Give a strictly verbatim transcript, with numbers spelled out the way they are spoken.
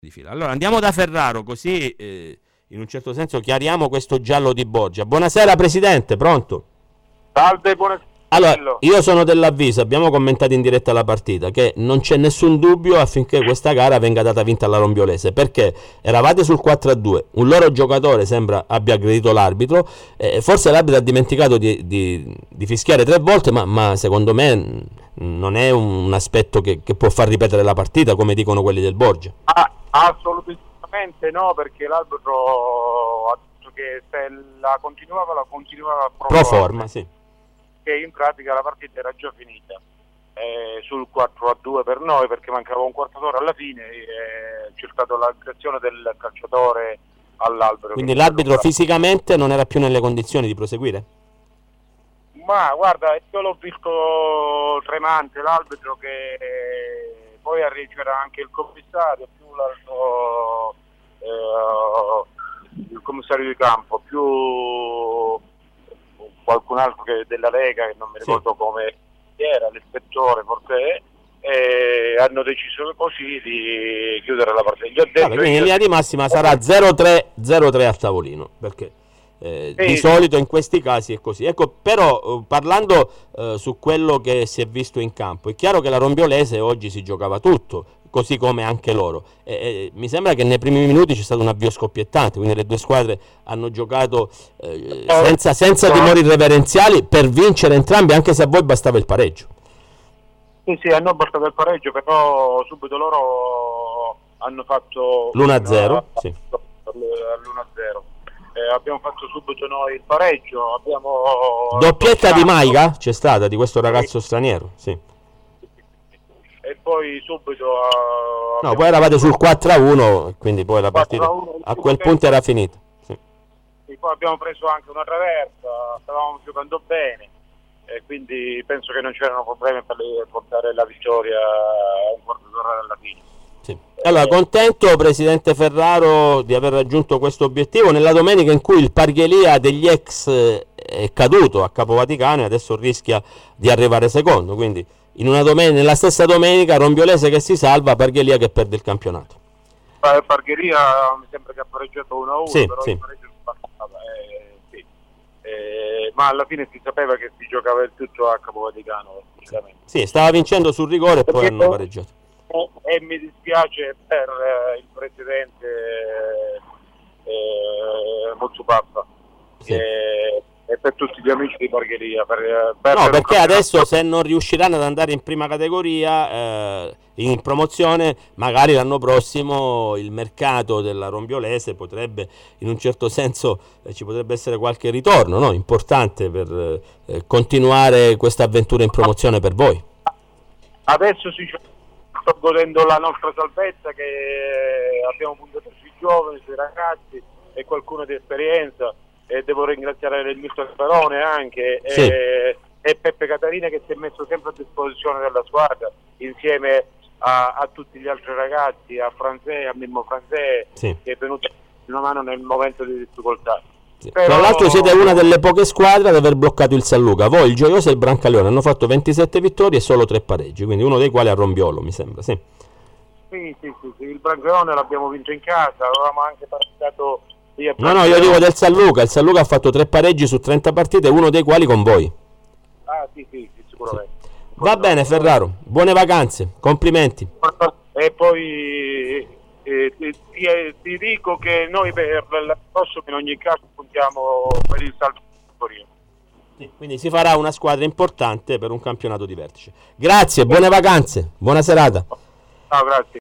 di fila. Allora andiamo da Ferraro, così eh, in un certo senso chiariamo questo giallo di Borgia. Buonasera Presidente, pronto? Salve, buonasera. Allora, io sono dell'avviso, abbiamo commentato in diretta la partita, che non c'è nessun dubbio affinché questa gara venga data vinta alla Rombiolese, perché eravate sul quattro a due, un loro giocatore sembra abbia aggredito l'arbitro, eh, forse l'arbitro ha dimenticato di, di, di fischiare tre volte, ma, ma secondo me non è un aspetto che, che può far ripetere la partita, come dicono quelli del Borgia. Ah, assolutamente no, perché l'arbitro ha detto che se la continuava, la continuava a pro forma, sì. Che in pratica la partita era già finita eh, sul quattro a due per noi, perché mancava un quarto d'ora alla fine, eh, c'è stata l'aggressione del calciatore all'albero. Quindi l'arbitro fisicamente non era più nelle condizioni di proseguire? Ma guarda, io l'ho visto tremante l'arbitro, che eh, poi c'era anche il commissario, più l'altro eh, il commissario di campo, più qualcun altro che della Lega, che non mi ricordo sì. come era, l'ispettore forse, e hanno deciso così di chiudere la partita. Gli ho detto, allora, quindi in linea di massima sarà zero tre zero tre a tavolino, perché eh, sì. di solito in questi casi è così. Ecco, però parlando eh, su quello che si è visto in campo, è chiaro che la Rombiolese oggi si giocava tutto, così come anche loro. E, e, mi sembra che nei primi minuti c'è stato un avvio scoppiettante, quindi le due squadre hanno giocato eh, senza, senza timori reverenziali per vincere entrambi, anche se a voi bastava il pareggio. Sì, sì, hanno bastato il pareggio, però subito loro hanno fatto l'uno a zero, sì. all'uno a zero. Eh, abbiamo fatto subito noi il pareggio, abbiamo doppietta di Maiga c'è stata, di questo ragazzo sì. straniero, sì. E poi subito uh, no, poi eravate sul quattro a uno, quindi poi la partita a quel punto era finita. Sì. E poi abbiamo preso anche una traversa, stavamo giocando bene e quindi penso che non c'erano problemi per portare la vittoria a un quarto d'ora alla fine. Sì. Allora, contento Presidente Ferraro di aver raggiunto questo obiettivo nella domenica in cui il Parghelia degli ex è caduto a Capo Vaticano e adesso rischia di arrivare secondo, quindi in una domenica, nella stessa domenica Rombiolese che si salva, Parghelia che perde il campionato. Eh, Parghelia mi sembra che ha pareggiato uno a uno, sì, però sì. il pareggio passava, eh, sì. eh, ma alla fine si sapeva che si giocava il tutto a Capo Vaticano. Sì, stava vincendo sul rigore e poi hanno pareggiato. E mi dispiace per eh, il presidente eh, Mozzupappa sì. e, e per tutti gli amici di Parghelia. Per, per no, per perché adesso se non riusciranno ad andare in prima categoria, eh, in promozione, magari l'anno prossimo il mercato della Rombiolese potrebbe, in un certo senso, eh, ci potrebbe essere qualche ritorno, no? Importante per eh, continuare questa avventura in promozione per voi. Adesso si sto godendo la nostra salvezza, che abbiamo puntato sui giovani, sui ragazzi e qualcuno di esperienza, e devo ringraziare il mister Sperone anche sì. e, e Peppe Catarina, che si è messo sempre a disposizione della squadra insieme a, a tutti gli altri ragazzi, a Franzè, a Mimmo Franzè, sì. che è venuto una mano nel momento di difficoltà. Sì. Però... Tra l'altro siete una delle poche squadre ad aver bloccato il San Luca. Voi, il Gioioso e il Brancaleone hanno fatto ventisette vittorie e solo tre pareggi, quindi uno dei quali a Rombiolo, mi sembra. Sì, sì, sì, sì, sì. Il Brancaleone l'abbiamo vinto in casa, avevamo anche partecipato. No, no, io dico del San Luca. Il San Luca ha fatto tre pareggi su trenta partite, uno dei quali con voi. Ah, sì, sì, sì sicuramente. Sì. Va bene, Ferraro, buone vacanze, complimenti. E poi... Eh, ti, ti, ti dico che noi per l'anno prossimo in ogni caso puntiamo per il salto di sì, quindi si farà una squadra importante per un campionato di vertice. Grazie, buone vacanze, buona serata. Ciao, grazie.